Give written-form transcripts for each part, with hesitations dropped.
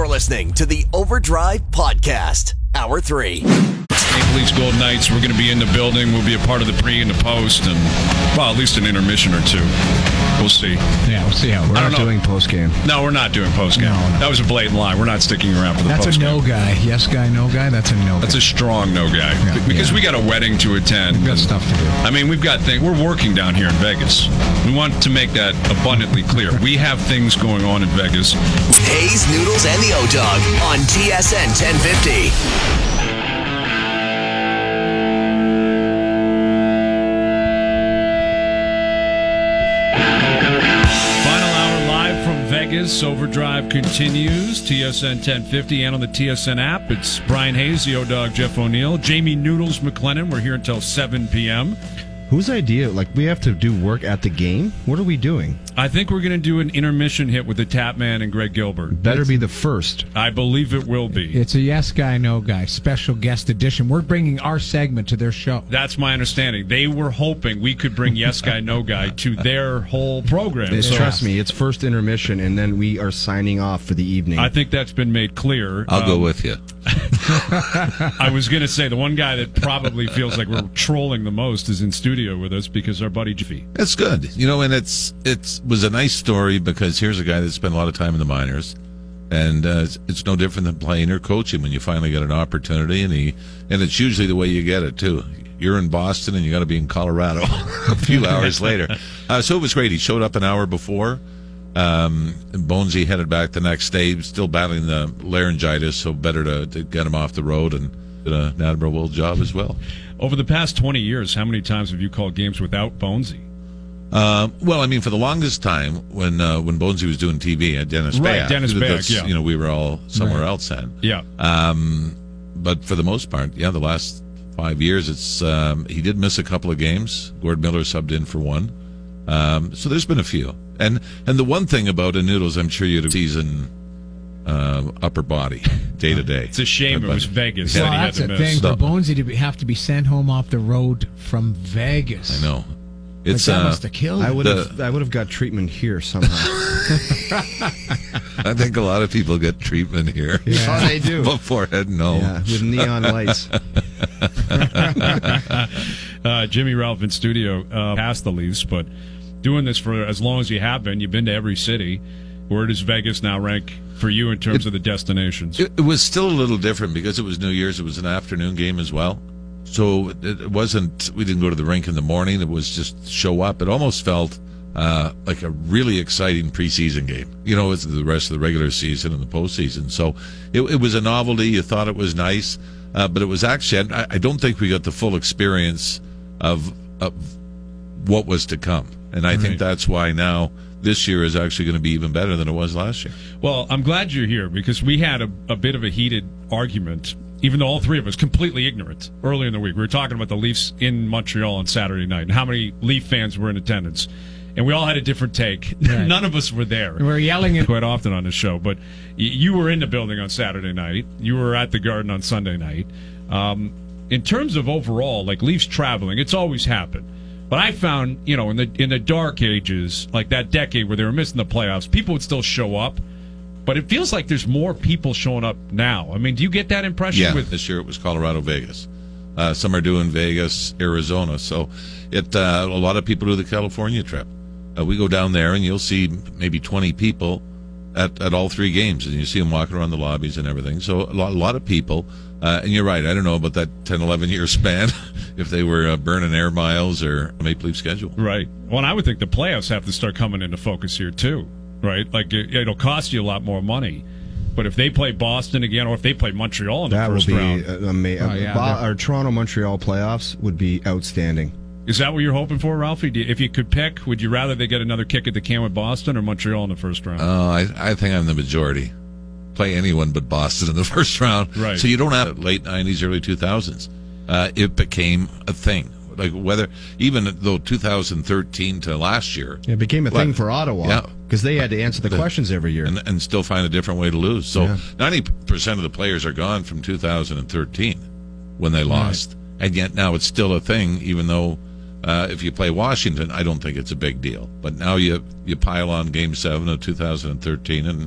You're listening to the Overdrive Podcast, Hour 3. Maple Leafs Golden Knights, we're going to be in the building. We'll be a part of the pre and the post, and, well, at least an intermission or two. We'll see. Yeah, we'll see how we're not doing post-game. No, we're not doing post-game. No. That was a blatant lie. We're not sticking around for the post-game. That's a no guy. Yes guy, no guy. That's a no guy. That's a strong no guy. Yeah, because we got a wedding to attend. We've got stuff to do. I mean, we've got things. We're working down here in Vegas. We want to make that abundantly clear. We have things going on in Vegas. Hayes, Noodles, and the O-Dog on TSN 1050. Vegas Overdrive continues. TSN 1050 and on the TSN app. It's Brian Hayes, the O-Dog, Jeff O'Neill, Jamie Noodles McLennan. We're here until 7 p.m. Whose idea? Like, we have to do work at the game? What are we doing? I think we're going to do an intermission hit with the Tapman and Greg Gilbert. Better be the first. I believe it will be. It's a yes guy, no guy. Special guest edition. We're bringing our segment to their show. That's my understanding. They were hoping we could bring yes guy, no guy to their whole program. Trust me, it's first intermission, and then we are signing off for the evening. I think that's been made clear. I'll go with you. I was going to say, the one guy that probably feels like we're trolling the most is in studio with us because our buddy Jiffy. That's good. You know, and it was a nice story because here's a guy that spent a lot of time in the minors, and it's no different than playing or coaching when you finally get an opportunity, and it's usually the way you get it, too. You're in Boston, and you got to be in Colorado a few hours later. So it was great. He showed up an hour before. Bonesy headed back the next day, still battling the laryngitis, so better to get him off the road, and did an admirable job as well. Over the past 20 years, how many times have you called games without Bonesy? Well, I mean, for the longest time, when Bonesy was doing TV at Dennis Bay, Dennis Bay, yeah. You know, we were all somewhere else then. Yeah. But for the most part, the last 5 years, it's he did miss a couple of games. Gord Miller subbed in for one. So there's been a few. And the one thing about a Noodles, I'm sure you'd have season upper body, day to day. It's a shame it was Vegas. Well, that's the thing for Bonesy to have to be sent home off the road from Vegas. I know. It's that must have killed. I would have got treatment here somehow. I think a lot of people get treatment here. Yeah, they do. Before heading home. Yeah, with neon lights. Jimmy Ralph in studio, past the Leafs, but doing this for as long as you have been, you've been to every city. Where does Vegas now rank for you in terms of the destinations? It was still a little different because it was New Year's. It was an afternoon game as well. So it wasn't, we didn't go to the rink in the morning. It was just show up. It almost felt like a really exciting preseason game. You know, it's the rest of the regular season and the postseason. So it was a novelty. You thought it was nice. But it was actually, I don't think we got the full experience of what was to come. And I think that's why now this year is actually going to be even better than it was last year. Well, I'm glad you're here because we had a bit of a heated argument, even though all three of us completely ignorant earlier in the week. We were talking about the Leafs in Montreal on Saturday night and how many Leaf fans were in attendance. And we all had a different take. Right. None of us were there. We were yelling quite often on the show. But you were in the building on Saturday night. You were at the Garden on Sunday night. In terms of overall, like Leafs traveling, it's always happened. But I found, in the dark ages, like that decade where they were missing the playoffs, people would still show up. But it feels like there's more people showing up now. I mean, do you get that impression? Yeah, this year it was Colorado, Vegas. Some are doing Vegas, Arizona. So a lot of people do the California trip. We go down there, and you'll see maybe 20 people at all three games, and you see them walking around the lobbies and everything. So a lot of people. And you're right. I don't know about that 10, 11-year span, if they were burning air miles or Maple Leaf schedule. Right. Well, and I would think the playoffs have to start coming into focus here, too. Right? Like, it'll cost you a lot more money. But if they play Boston again, or if they play Montreal in the first round. That would be amazing. Our Toronto-Montreal playoffs would be outstanding. Is that what you're hoping for, Ralphie? If you could pick, would you rather they get another kick at the can with Boston or Montreal in the first round? I think I'm the majority. Play anyone but Boston in the first round. Right. So you don't have late 90s, early 2000s. It became a thing. Like even though 2013 to last year. It became a thing for Ottawa. Because they had to answer the questions every year. And still find a different way to lose. So 90% of the players are gone from 2013 when they lost. Right. And yet now it's still a thing, even though if you play Washington, I don't think it's a big deal. But now you pile on Game 7 of 2013 and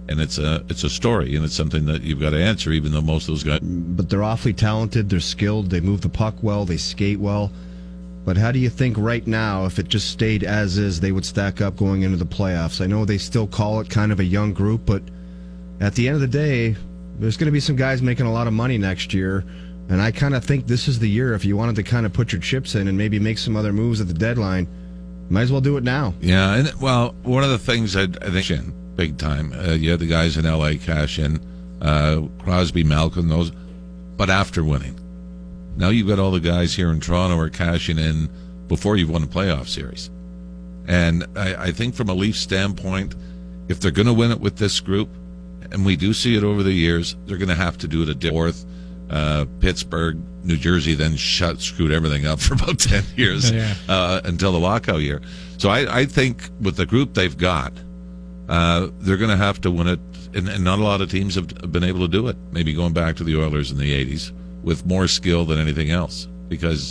and it's a story, and it's something that you've got to answer, even though most of those guys. But they're awfully talented. They're skilled. They move the puck well. They skate well. But how do you think right now, if it just stayed as is, they would stack up going into the playoffs? I know they still call it kind of a young group, but at the end of the day, there's going to be some guys making a lot of money next year. And I kind of think this is the year, if you wanted to kind of put your chips in and maybe make some other moves at the deadline, might as well do it now. Yeah, and well, one of the things I think big time, you had the guys in LA cash in, Crosby, Malcolm, those, but after winning. Now you've got all the guys here in Toronto who are cashing in before you've won a playoff series. And I think from a Leafs standpoint, if they're going to win it with this group, and we do see it over the years, they're going to have to do it at fourth. Pittsburgh, New Jersey then screwed everything up for about 10 years until the lockout year. So I think with the group they've got, they're going to have to win it, and not a lot of teams have been able to do it. Maybe going back to the Oilers in the 80s with more skill than anything else, because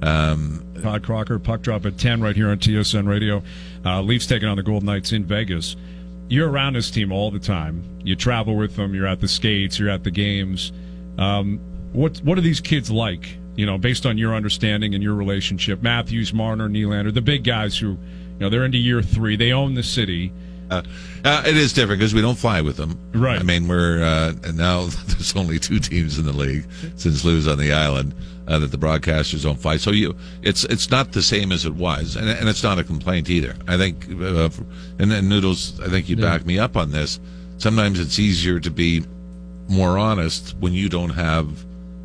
Todd Crocker, puck drop at 10 right here on TSN Radio. Leafs taking on the Golden Knights in Vegas. You're around this team all the time. You travel with them. You're at the skates. You're at the games. What are these kids like? You know, based on your understanding and your relationship. Matthews, Marner, Nylander, the big guys who, they're into year 3. They own the city. It is different because we don't fly with them. Right. I mean, we're and now there's only 2 teams in the league since Lou's on the island that the broadcasters don't fly. So it's not the same as it was, and it's not a complaint either. I think, and Noodles, I think you'd back me up on this. Sometimes it's easier to be more honest when you don't have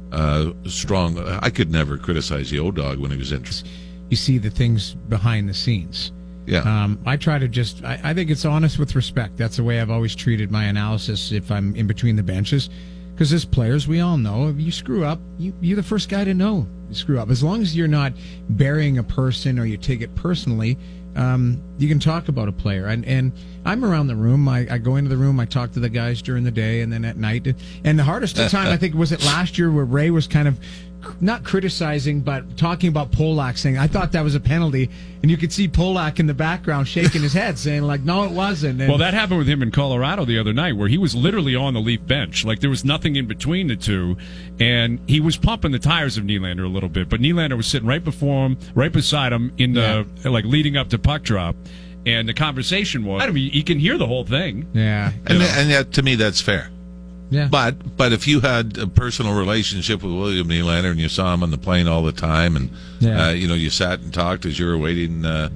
strong. I could never criticize the O-Dog when he was interested. You see the things behind the scenes. Yeah. I try to I think it's honest with respect. That's the way I've always treated my analysis if I'm in between the benches. Because as players, we all know if you screw up, you're the first guy to know you screw up. As long as you're not burying a person or you take it personally, you can talk about a player. And I'm around the room. I go into the room. I talk to the guys during the day and then at night. And the hardest time, I think, was it last year where Ray was kind of not criticizing, but talking about Polak, saying, I thought that was a penalty. And you could see Polak in the background shaking his head, saying, like, no, it wasn't. And well, that happened with him in Colorado the other night, where he was literally on the Leaf bench. Like, there was nothing in between the two. And he was pumping the tires of Nylander a little bit. But Nylander was sitting right before him, right beside him, in the leading up to puck drop. And the conversation was, I mean, you can hear the whole thing. Yeah. And yet, to me, that's fair. Yeah. But if you had a personal relationship with William Nylander and you saw him on the plane all the time, and you sat and talked as you were waiting to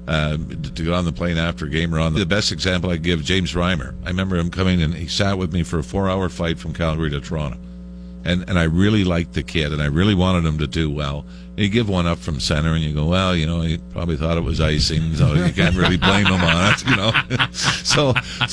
get on the plane after a game or on the best example I give, James Reimer. I remember him coming and he sat with me for a 4-hour flight from Calgary to Toronto, and I really liked the kid and I really wanted him to do well. And you give one up from center and you go, well, he probably thought it was icing, so you can't really blame him on it, So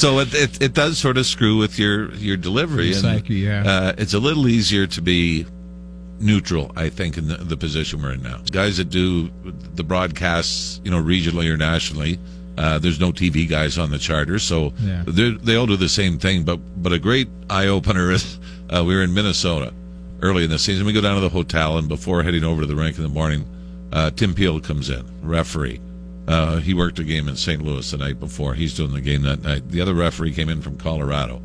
it does sort of screw with your delivery. Your psyche, yeah. It's a little easier to be neutral, I think, in the position we're in now. Guys that do the broadcasts, regionally or nationally, there's no TV guys on the charter, so they all do the same thing. But a great eye-opener is we were in Minnesota early in the season. We go down to the hotel, and before heading over to the rink in the morning, Tim Peel comes in, referee. He worked a game in St. Louis the night before. He's doing the game that night. The other referee came in from Colorado.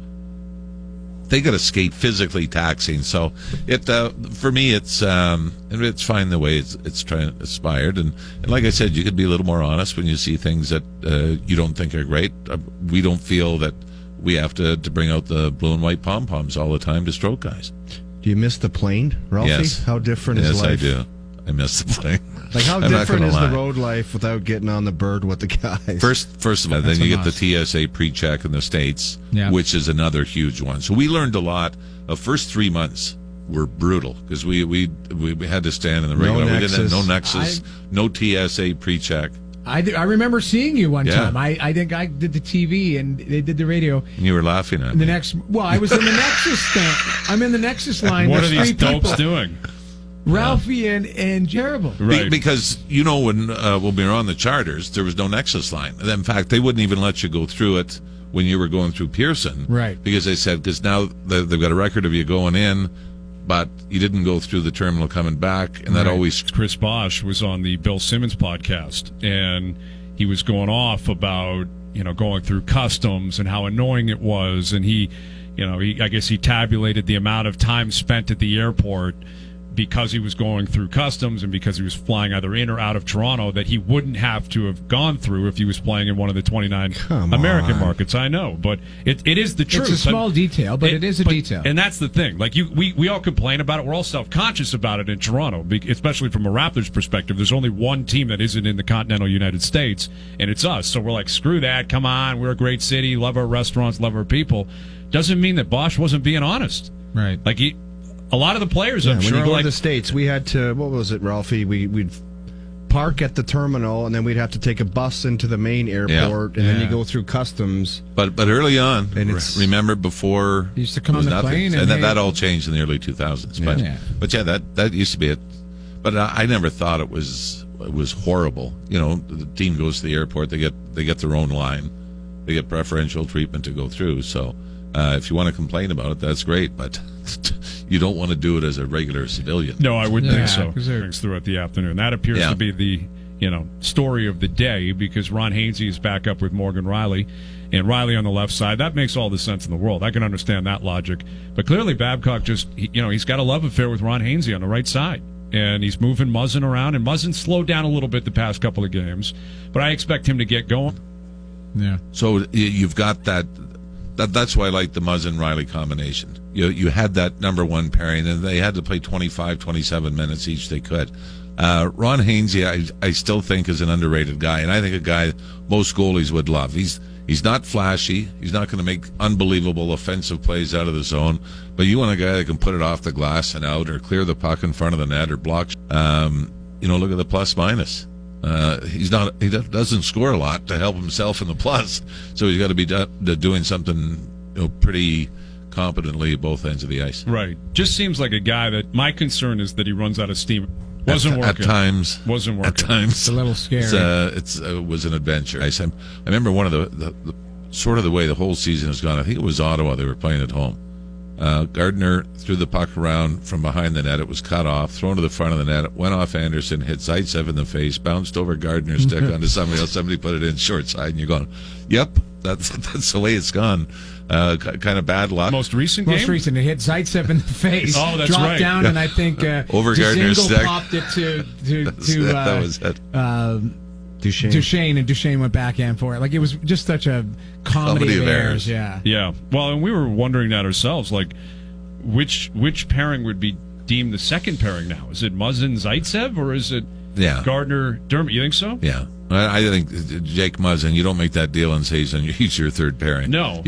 They got to skate physically taxing. So for me, it's fine the way it's inspired. And like I said, you could be a little more honest when you see things that you don't think are great. We don't feel that we have to bring out the blue and white pom-poms all the time to stroke guys. Do you miss the plane, Ralphie? Yes. How different is life? Yes, I do. I miss the plane. Like, how different is the road life without getting on the bird with the guys? First of all, then you get the TSA pre-check in the States, which is another huge one. So we learned a lot. The first 3 months were brutal because we had to stand in the regular. We didn't have no Nexus, no TSA pre-check. I remember seeing you one time. I think I did the TV and they did the radio. And you were laughing at me. I was in the Nexus stand. I'm in the Nexus line. What are these dopes doing? Ralphie and Jerable. Right. Because, when we were on the charters, there was no Nexus line. In fact, they wouldn't even let you go through it when you were going through Pearson. Right. Because they said, because now they've got a record of you going in, but you didn't go through the terminal coming back, and that always... Chris Bosch was on the Bill Simmons podcast, and he was going off about, going through customs and how annoying it was, and I guess he tabulated the amount of time spent at the airport because he was going through customs and because he was flying either in or out of Toronto that he wouldn't have to have gone through if he was playing in one of the 29 American markets. I know, but it is the truth. It's a small detail, but it is a detail. And that's the thing. Like we all complain about it. We're all self-conscious about it in Toronto, especially from a Raptors perspective. There's only one team that isn't in the continental United States, and it's us. So we're like, screw that. Come on. We're a great city. Love our restaurants. Love our people. Doesn't mean that Bosch wasn't being honest. Right. Like a lot of the players, I'm when sure, you go like to the States, we had to, what was it, Ralphie? We'd park at the terminal, and then we'd have to take a bus into the main airport, and then you go through customs. But early on, And remember before You used to come it was on the nothing. plane and and that all changed in the early 2000s. But that used to be it. But I never thought it was horrible. The team goes to the airport, they get their own line, they get preferential treatment to go through. So if you want to complain about it, that's great, but you don't want to do it as a regular civilian. No, I wouldn't think so. 'cause they're- Throughout the afternoon, that appears to be the story of the day, because Ron Hainsey is back up with Morgan Riley, and Riley on the left side. That makes all the sense in the world. I can understand that logic, but clearly Babcock he's got a love affair with Ron Hainsey on the right side, and he's moving Muzzin around, and Muzzin slowed down a little bit the past couple of games, but I expect him to get going. Yeah. So you've got that. That's why I like the Muzzin-Riley combination. You had that number one pairing, and they had to play 25, 27 minutes each they could. Ron Hainsey, I still think, is an underrated guy, and I think a guy most goalies would love. He's not flashy. He's not going to make unbelievable offensive plays out of the zone, but you want a guy that can put it off the glass and out, or clear the puck in front of the net, or block. Look at the plus-minus. He doesn't score a lot to help himself in the plus, so he's got to be doing something pretty competently at both ends of the ice. Right. Just seems like a guy that my concern is that he runs out of steam. Wasn't working. At times. Wasn't working. At times. It's a little scary. It was an adventure. I remember one of the sort of the way the whole season has gone. I think it was Ottawa. They were playing at home. Gardner threw the puck around from behind the net. It was cut off, thrown to the front of the net. It went off Anderson, hit Zaitsev in the face, bounced over Gardner's stick onto somebody else. Somebody put it in short side, and you're going, yep, that's the way it's gone. Kind of bad luck. Most recent, it hit Zaitsev in the face. Oh, that's dropped right. down, and I think over Gardner's stick. Popped it to that was it. Duchesne, and Duchesne went backhand for it. Like, it was just such a comedy of errors. Yeah. Well, and we were wondering that ourselves. Like, which pairing would be deemed the second pairing now? Is it Muzzin Zaitsev, or is it Gardner Dermott? You think so? Yeah. I think Jake Muzzin, you don't make that deal and say he's your third pairing. No.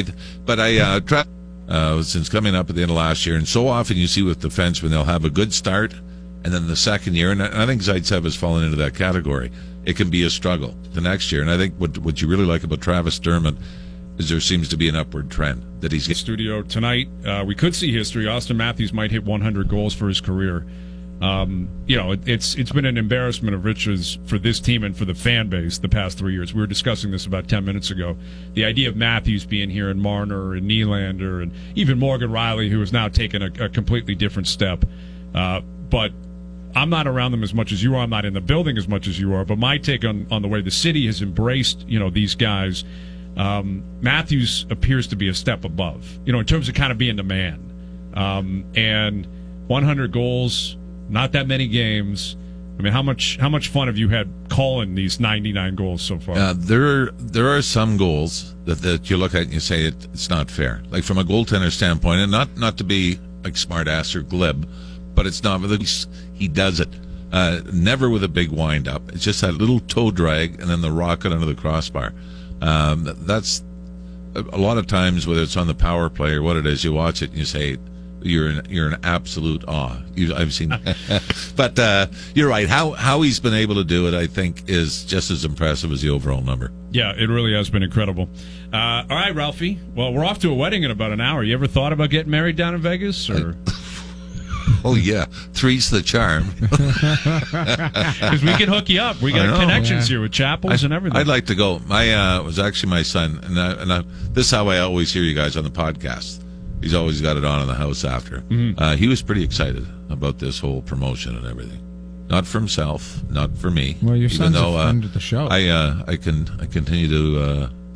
Since coming up at the end of last year, and so often you see with defensemen, they'll have a good start, and then the second year, and I think Zaitsev has fallen into that category, it can be a struggle the next year. And I think what you really like about Travis Dermott is there seems to be an upward trend that he's getting. Studio tonight, we could see history. Austin Matthews might hit 100 goals for his career. It's been an embarrassment of riches for this team and for the fan base the past 3 years. We were discussing this about 10 minutes ago. The idea of Matthews being here, and Marner and Nylander, and even Morgan Riley, who has now taken a completely different step. But I'm not around them as much as you are. I'm not in the building as much as you are. But my take on the way the city has embraced, these guys, Matthews appears to be a step above, in terms of kind of being the man. And 100 goals, not that many games. I mean, how much fun have you had calling these 99 goals so far? There are some goals that you look at and you say it's not fair. Like, from a goaltender standpoint, and not to be like smart ass or glib, but it's not. He does it. Never with a big wind up. It's just that little toe drag and then the rocket under the crossbar. That's a lot of times, whether it's on the power play or what it is, you watch it and you say, you're in absolute awe. I've seen but you're right. How he's been able to do it, I think, is just as impressive as the overall number. Yeah, it really has been incredible. All right, Ralphie. Well, we're off to a wedding in about an hour. You ever thought about getting married down in Vegas? Or oh yeah, three's the charm. Because we can hook you up. We got connections here with chapels and everything. I'd like to go. It was actually my son, and this is how I always hear you guys on the podcast. He's always got it on in the house after. Mm-hmm. He was pretty excited about this whole promotion and everything. Not for himself, not for me. Well, your son's a friend of the show. I continue to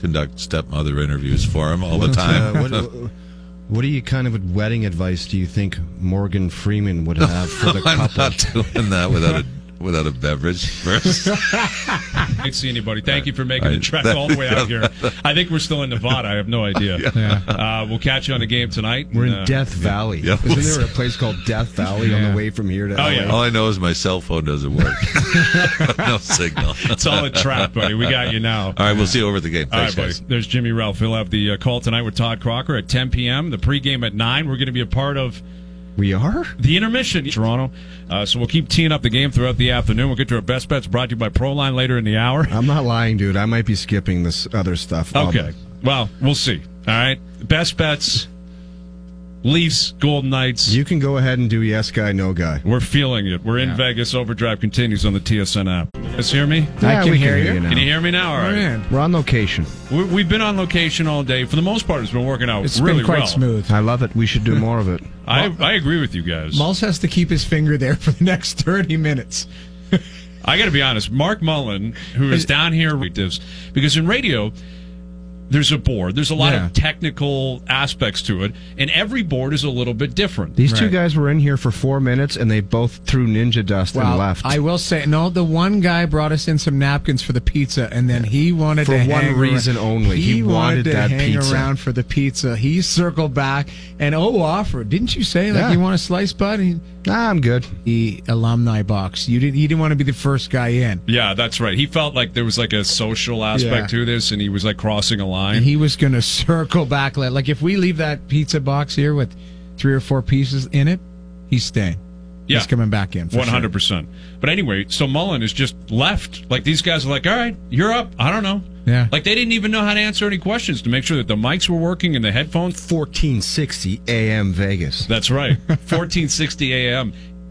conduct stepmother interviews for him all the time. What kind of wedding advice do you think Morgan Freeman would have for the couple? I'm not doing that without a beverage first. I can't see anybody. Thank you for making the trek all the way out here. I think we're still in Nevada. I have no idea. Yeah. We'll catch you on the game tonight. We're in Death Valley. Yeah. Isn't there a place called Death Valley on the way from here to LA? yeah. All I know is my cell phone doesn't work. No signal. It's all a trap, buddy. We got you now. All right, we'll see you over at the game. All Thanks, right, buddy. guys. There's Jimmy Ralph. He'll have the call tonight with Todd Crocker at 10 p.m. The pregame at 9. We're going to be a part of We are? the intermission in Toronto. So we'll keep teeing up the game throughout the afternoon. We'll get to our best bets brought to you by Proline later in the hour. I'm not lying, dude. I might be skipping this other stuff. Okay. Well, we'll see. All right. Best bets, Leafs, Golden Knights. You can go ahead and do yes guy, no guy. We're feeling it. We're in Vegas. Overdrive continues on the TSN app. You guys hear me? I can we hear you. now. Can you hear me now? All right. Man, We're on location. We've been on location all day. For the most part, it's been working out it's really been quite well. smooth. I love it. We should do more of it. I agree with you guys. Mulls has to keep his finger there for the next 30 minutes. I got to be honest. Mark Mullen, who is down here, because in radio, there's a board. There's a lot of technical aspects to it, and every board is a little bit different. These two guys were in here for 4 minutes, and they both threw ninja dust and left. I will say, no, the one guy brought us in some napkins for the pizza, and then he wanted For to one hang reason around. only. He wanted to that hang pizza. around for the pizza. He circled back and offered. Didn't you say Yeah. you want a slice, bud? Nah, I'm good. The alumni box. You didn't want to be the first guy in. Yeah, that's right. He felt like there was like a social aspect to this, and he was like crossing a line. And he was going to circle back. Like if we leave that pizza box here with 3 or 4 pieces in it, he's staying. Yeah. He's coming back in. 100%. But anyway, so Mullen is just left. Like these guys are like, all right, you're up. I don't know. Yeah. Like they didn't even know how to answer any questions to make sure that the mics were working and the headphones. 1460 AM Vegas. That's right. 1460 AM.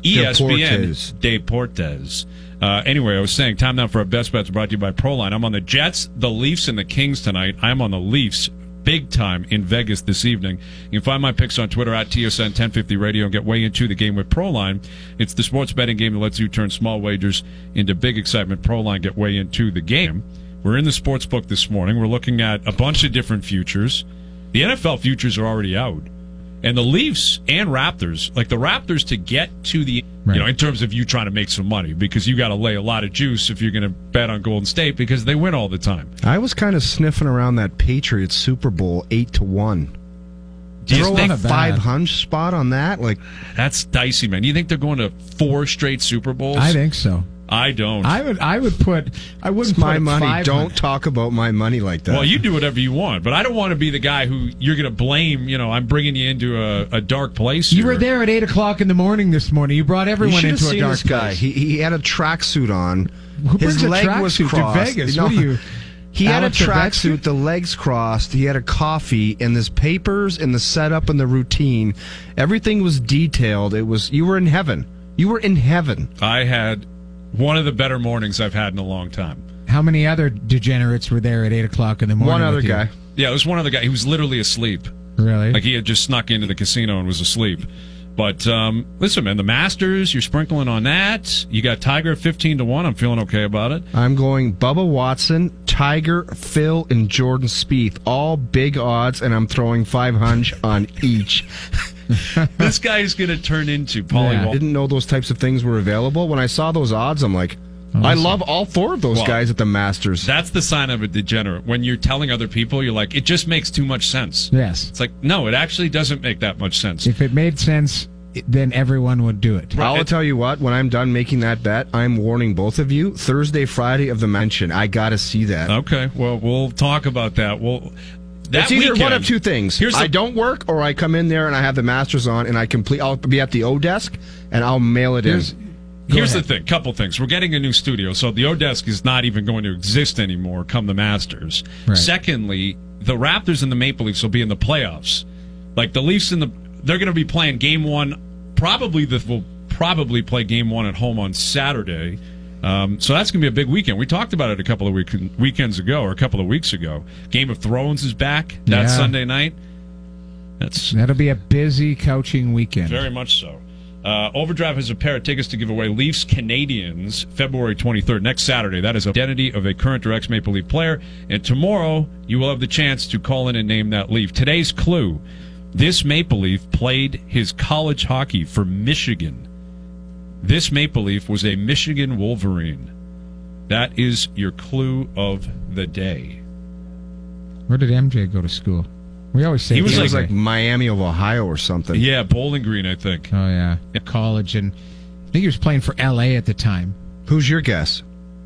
ESPN. Deportes. Anyway, I was saying, time now for our best bets brought to you by Proline. I'm on the Jets, the Leafs, and the Kings tonight. I'm on the Leafs big time in Vegas this evening. You can find my picks on Twitter at TSN 1050 Radio and get way into the game with Proline. It's the sports betting game that lets you turn small wagers into big excitement. Proline, get way into the game. We're in the sports book this morning. We're looking at a bunch of different futures. The NFL futures are already out. And the Leafs and Raptors, like the Raptors to get to the, in terms of you trying to make some money, because you got to lay a lot of juice if you're going to bet on Golden State because they win all the time. I was kind of sniffing around that Patriots Super Bowl 8-1. Do you Throw think a 500 spot on that? Like that's dicey, man? You think they're going to 4 straight Super Bowls? I think so. I don't. I wouldn't put my money. 500. Don't talk about my money like that. Well, you do whatever you want, but I don't want to be the guy who you're going to blame. I'm bringing you into a dark place. You here. were there at 8:00 in the morning this morning. You brought everyone into a dark this guy. place. He had a tracksuit on. Who His brings a leg was tracksuit to crossed. Vegas? No, What are you? He had a Alex Ovechkin? tracksuit, the legs crossed. He had a coffee, and his papers and the setup and the routine. Everything was detailed. You were in heaven. You were in heaven. I had one of the better mornings I've had in a long time. How many other degenerates were there at 8:00 in the morning? One other with you? guy. Yeah, it was one other guy. He was literally asleep. Really? Like he had just snuck into the casino and was asleep. But listen, man, the Masters, you're sprinkling on that. You got Tiger 15-1. I'm feeling okay about it. I'm going Bubba Watson, Tiger, Phil, and Jordan Spieth. All big odds, and I'm throwing 500 on each. This guy is going to turn into Paulie I didn't know those types of things were available. When I saw those odds, I'm like, I love all 4 of those guys at the Masters. That's the sign of a degenerate. When you're telling other people, you're like, it just makes too much sense. Yes. It's like, no, it actually doesn't make that much sense. If it made sense, then everyone would do it. I'll tell you what, when I'm done making that bet, I'm warning both of you, Thursday, Friday of the mention. I got to see that. Okay, well, we'll talk about that. That It's either weekend, one of two things. I don't work, or I come in there and I have the Masters on, and I'll be at the O desk, and I'll mail it in. Here's the thing, couple things. We're getting a new studio, so the O-Desk is not even going to exist anymore come the Masters. Right. Secondly, the Raptors and the Maple Leafs will be in the playoffs. Like the Leafs they're going to be playing game 1. We'll probably play game 1 at home on Saturday. So that's going to be a big weekend. We talked about it a couple of weekends ago, or a couple of weeks ago. Game of Thrones is back. That's Sunday night. That'll be a busy coaching weekend. Very much so. Overdrive has a pair of tickets to give away. Leafs Canadians, February 23rd, next Saturday. That is identity of a current or ex-Maple Leaf player. And tomorrow, you will have the chance to call in and name that Leaf. Today's clue, this Maple Leaf played his college hockey for Michigan. This Maple Leaf was a Michigan Wolverine. That is your clue of the day. Where did MJ go to school? We always say He was It was like Miami of Ohio or something. Yeah, Bowling Green, I think. Oh yeah, college, and I think he was playing for LA at the time. Who's your guess?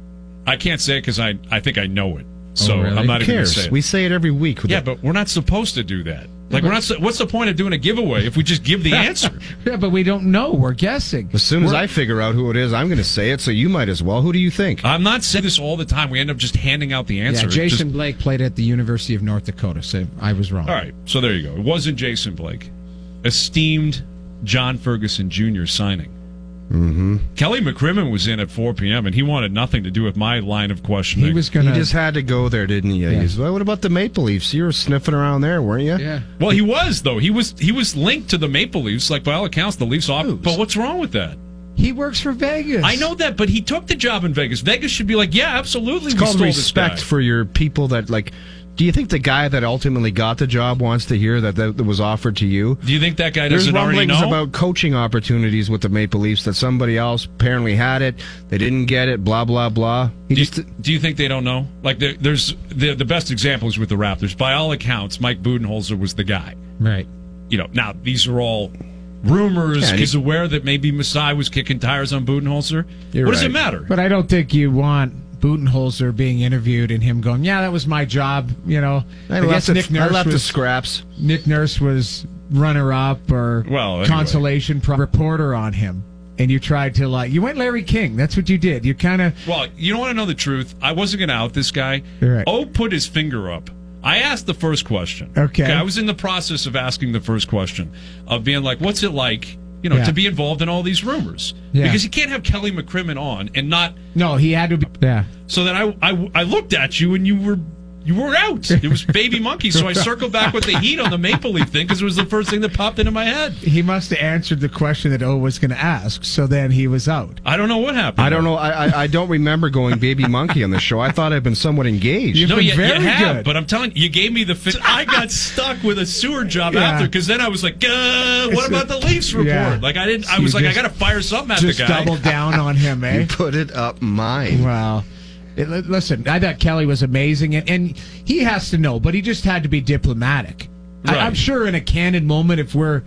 I can't say it because I think I know it. So really? I'm not Who even going to cares? say it. We say it every week. Yeah, but we're not supposed to do that. Like, we're not. What's the point of doing a giveaway if we just give the answer? Yeah, but we don't know. We're guessing. As soon as I figure out who it is, I'm going to say it, so you might as well. Who do you think? I'm not saying this all the time. We end up just handing out the answer. Yeah, Jason Just- Blake played at the University of North Dakota, so I was wrong. all right, so there you go. It wasn't Jason Blake. Esteemed John Ferguson Jr. signing. Mm-hmm. Kelly McCrimmon was in at 4 p.m., and he wanted nothing to do with my line of questioning. He was You going to. just had to go there, didn't you? Yeah. Well, what about the Maple Leafs? You were sniffing around there, weren't you? Yeah. Well, he was, though. He was linked to the Maple Leafs. Like, by all accounts, the Leafs off. Who's? But what's wrong with that? He works for Vegas. I know that, but he took the job in Vegas. Vegas should be like, yeah, absolutely. It's we called stole this respect guy. for your people that, like, do you think the guy that ultimately got the job wants to hear that was offered to you? Do you think that guy There's doesn't already rumblings know? about coaching opportunities with the Maple Leafs that somebody else apparently had it, they didn't get it, blah, blah, blah. Do you think they don't know? Like, there's the best example is with the Raptors. By all accounts, Mike Budenholzer was the guy. Right. You know, now these are all rumors. Yeah, He's aware that maybe Masai was kicking tires on Budenholzer. You're What does it right. matter? But I don't think you want Budenholzer being interviewed and him going, "Yeah, that was my job." You know, I guess left the scraps. Nick Nurse was runner-up or Well, anyway. consolation reporter on him, and you tried to you went Larry King. That's what you did. You kind of Well, you don't want to know the truth. I wasn't going to out this guy. Right. O put his finger up. I asked the first question. Okay. I was in the process of asking the first question, of being like, what's it like, Yeah. to be involved in all these rumors? Yeah. Because you can't have Kelly McCrimmon on and not. no, he had to be. Yeah, So then I looked at you and you were out. It was Baby Monkey. So I circled back with the heat on the Maple Leaf thing because it was the first thing that popped into my head. he must have answered the question that O was going to ask. So then he was out. I don't know what happened. I don't know. I don't remember going Baby Monkey on the show. I thought I'd been somewhat engaged. You've No, been you very have, good. but I'm telling you, gave me the. I got stuck with a sewer job Yeah. after because then I was like, what about the Leafs report? Yeah. Like I didn't. I You was like, I just- got to fire something at the Just guy. double down on him, eh? You put it up mine. Well, listen, I thought Kelly was amazing, and he has to know, but he just had to be diplomatic. Right. I'm sure in a candid moment, if we're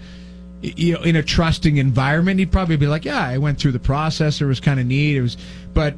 in a trusting environment, he'd probably be like, "Yeah, I went through the process. It was kind of neat. It was, but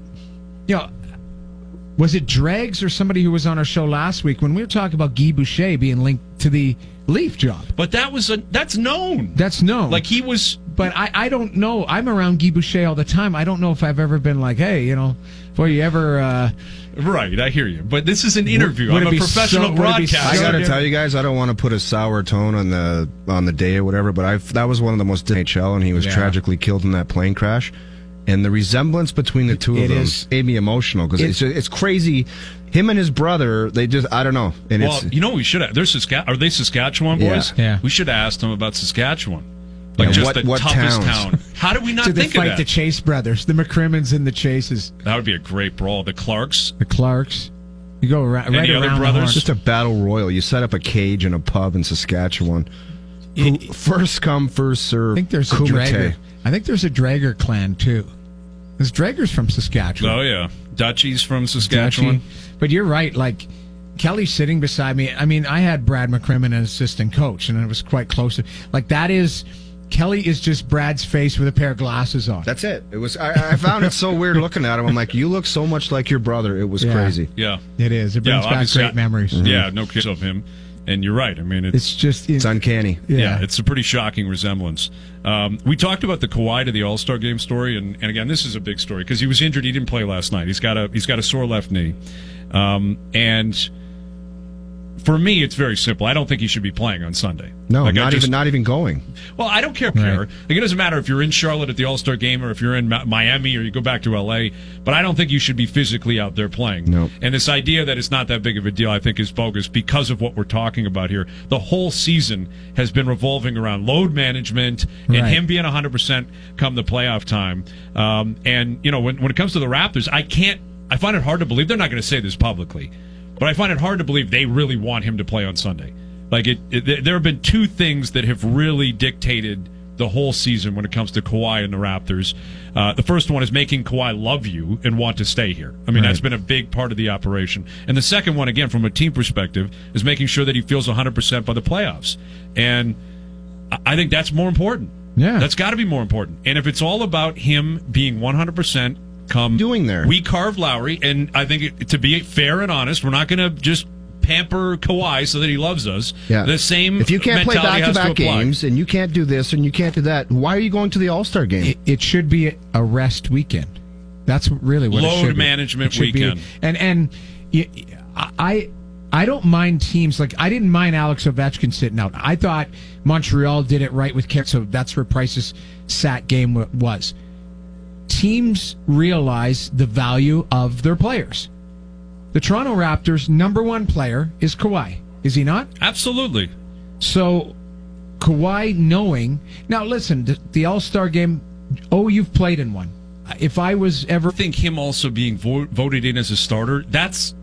was it Dregs or somebody who was on our show last week when we were talking about Guy Boucher being linked to the Leaf job? But that's known. That's known. Like he was. But I don't know. I'm around Guy Boucher all the time. I don't know if I've ever been like, hey, boy, you ever... Right, I hear you. But this is an interview. would I'm it a be professional so- would it be broadcaster. I got to Yeah. tell you guys, I don't want to put a sour tone on the day or whatever, but that was one of the most NHL, and he was Yeah. tragically killed in that plane crash. And the resemblance between the two of It them is- made me emotional because it's crazy. Him and his brother, they just I don't know. And Well, it's you know, we should have. Are they Saskatchewan boys? Yeah. We should have asked them about Saskatchewan. Yeah, Like just the what toughest towns? town. How did we not Did they think of fight that? the Chase brothers, the McCrimmons and the Chases, That would be a great brawl. The Clarks. the Clarks? You go right Any other around brothers? the horn. just a battle royal. You set up a cage in a pub in Saskatchewan. First come, first serve. I think there's a Kumite. Drager. I think there's a Drager clan too. There's Dragers from Saskatchewan. Oh yeah, Dutchies from Saskatchewan. Dutchie. But you're right. Like Kelly's sitting beside me. I mean, I had Brad McCrimmon as assistant coach, and it was quite close. Like that is Kelly is just Brad's face with a pair of glasses on. That's it. It was. I found it so weird looking at him. I'm like, you look so much like your brother. It was Yeah. crazy. Yeah, It is. It brings back obviously, great memories. Yeah, no kids of him. And you're right. I mean, It's just It's uncanny. yeah, it's a pretty shocking resemblance. We talked about the Kawhi to the All-Star game story, and again, this is a big story because he was injured. He didn't play last night. He's got a sore left knee, and for me, it's very simple. I don't think he should be playing on Sunday. No, Like, not even going. Well, I don't care, Pierre. Like, it doesn't matter if you're in Charlotte at the All-Star game or if you're in Miami or you go back to L.A., but I don't think you should be physically out there playing. No. And this idea that it's not that big of a deal, I think, is bogus because of what we're talking about here. The whole season has been revolving around load management and him being 100% come the playoff time. And, you know, when it comes to the Raptors, I find it hard to believe, they're not going to say this publicly, but I find it hard to believe they really want him to play on Sunday. Like, there have been two things that have really dictated the whole season when it comes to Kawhi and the Raptors. The first one is making Kawhi love you and want to stay here. I mean, that's been a big part of the operation. And the second one, again, from a team perspective, is making sure that he feels 100% by the playoffs. And I think that's more important. Yeah. That's got to be more important. And if it's all about him being 100% come doing there, we carved Lowry, and I think to be fair and honest, we're not going to just pamper Kawhi so that he loves us. Yeah. The same. If you can't play back-to-back to games and you can't do this and you can't do that, why are you going to the All-Star game? It should be a rest weekend. That's really what it should be. Load management weekend. And I don't mind teams like I didn't mind Alex Ovechkin sitting out. I thought Montreal did it right with Kemp, so that's where Price's sat game was. Teams realize the value of their players. The Toronto Raptors' number one player is Kawhi. Is he not? Absolutely. So, Kawhi knowing... Now, listen, the All-Star game, you've played in one. If I was ever... I think him also being voted in as a starter, that's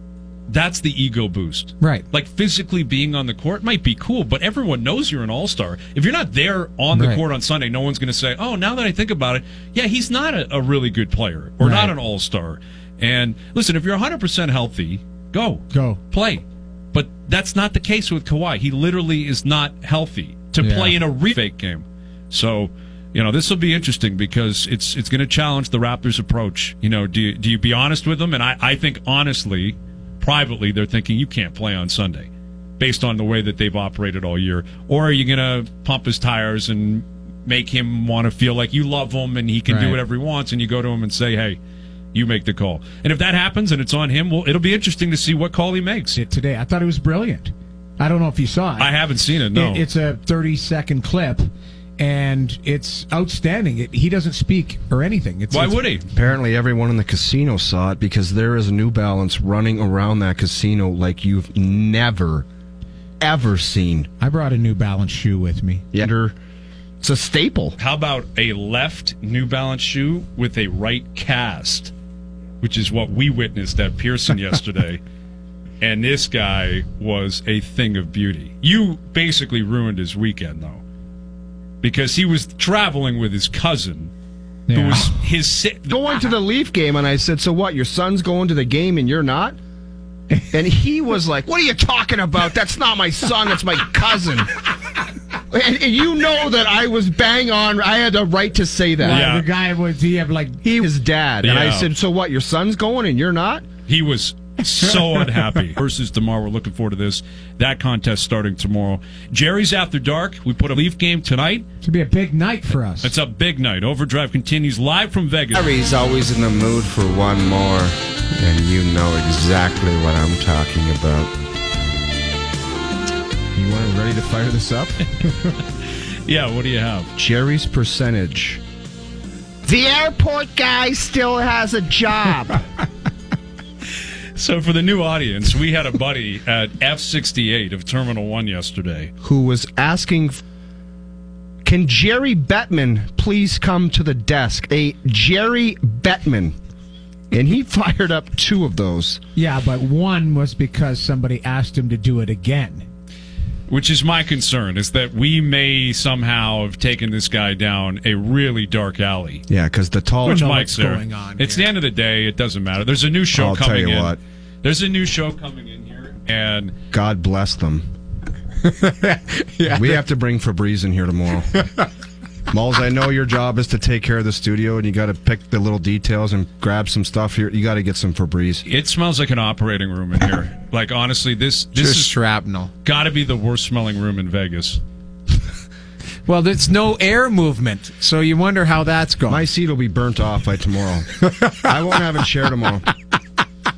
the ego boost. Right. Like, physically being on the court might be cool, but everyone knows you're an all-star. If you're not there on the court on Sunday, no one's going to say, oh, now that I think about it, yeah, he's not a really good player or not an all-star. And listen, if you're 100% healthy, go. Play. But that's not the case with Kawhi. He literally is not healthy to play in a fake game. So, you know, this will be interesting because it's going to challenge the Raptors' approach. You know, do you be honest with them? And I think, honestly, privately, they're thinking you can't play on Sunday based on the way that they've operated all year. Or are you going to pump his tires and make him want to feel like you love him and he can do whatever he wants, and you go to him and say, hey, you make the call. And if that happens and it's on him, well, it'll be interesting to see what call he makes. Today, I thought it was brilliant. I don't know if you saw it. I haven't seen it, no. It's a 30-second clip, and it's outstanding. He doesn't speak or anything. Why would he? Apparently everyone in the casino saw it because there is a New Balance running around that casino like you've never, ever seen. I brought a New Balance shoe with me. Yeah. It's a staple. How about a left New Balance shoe with a right cast, which is what we witnessed at Pearson yesterday. And this guy was a thing of beauty. You basically ruined his weekend, though, because he was traveling with his cousin, who was his... Going to the Leaf game, and I said, so what, your son's going to the game and you're not? And he was like, what are you talking about? That's not my son, that's my cousin. And you know that I was bang on. I had the right to say that. Yeah. The guy was, he was dad. And I said, so what, your son's going and you're not? He was so unhappy. Versus tomorrow. We're looking forward to this. That contest starting tomorrow. Jerry's After Dark. We put a Leaf game tonight. It should be a big night for us. It's a big night. Overdrive continues live from Vegas. Jerry's always in the mood for one more. And you know exactly what I'm talking about. You want ready to fire this up? Yeah, what do you have? Jerry's percentage. The airport guy still has a job. So for the new audience, we had a buddy at F68 of Terminal 1 yesterday who was asking, can Jerry Bettman please come to the desk? A Jerry Bettman. And he fired up two of those. Yeah, but one was because somebody asked him to do it again. Which is my concern, is that we may somehow have taken this guy down a really dark alley. Yeah, because the tall... Which Mike's there. It's the end of the day. It doesn't matter. There's a new show coming in. I'll tell you what. There's a new show coming in here, and... God bless them. We have to bring Febreze in here tomorrow. Malls, I know your job is to take care of the studio, and you got to pick the little details and grab some stuff here. You got to get some Febreze. It smells like an operating room in here. Like, honestly, this is shrapnel. Got to be the worst smelling room in Vegas. Well, there's no air movement, so you wonder how that's going. My seat will be burnt off by tomorrow. I won't have a chair tomorrow.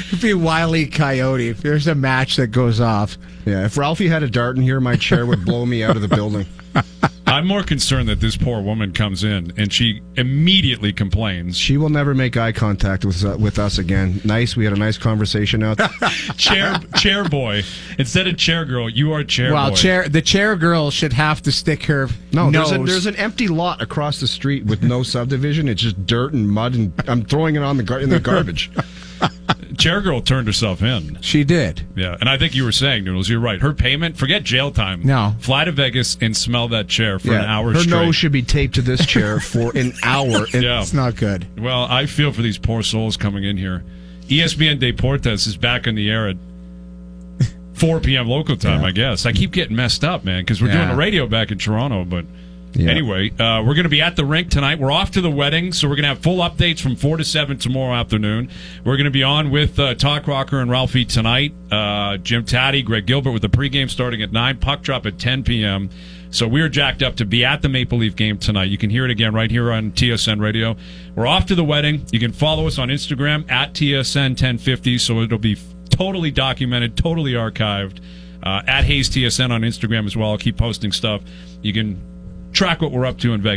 It'd be Wile E. Coyote if there's a match that goes off. Yeah, if Ralphie had a dart in here, my chair would blow me out of the building. I'm more concerned that this poor woman comes in and she immediately complains. She will never make eye contact with us again. Nice, we had a nice conversation out. Chair boy. Instead of chair girl, you are chair boy. The chair girl should have to stick her nose. There's an empty lot across the street with no subdivision. It's just dirt and mud, and I'm throwing it on in the garbage. Chair girl turned herself in. She did. Yeah, and I think you were saying, Noodles, you're right. Her payment, forget jail time. No. Fly to Vegas and smell that chair for an hour her straight. nose should be taped to this chair for an hour. Yeah. It's not good. Well, I feel for these poor souls coming in here. ESPN Deportes is back in the air at 4 p.m. local time, I guess. I keep getting messed up, man, because we're doing the radio back in Toronto, but... Yeah. Anyway, we're going to be at the rink tonight. We're off to the wedding, so we're going to have full updates from 4 to 7 tomorrow afternoon. We're going to be on with Talk Rocker and Ralphie tonight. Jim Taddy, Greg Gilbert with the pregame starting at 9, puck drop at 10 p.m. So we're jacked up to be at the Maple Leaf game tonight. You can hear it again right here on TSN Radio. We're off to the wedding. You can follow us on Instagram at TSN 1050, so it'll be totally documented, totally archived. At Hayes TSN on Instagram as well. I'll keep posting stuff. You can track what we're up to in Vegas.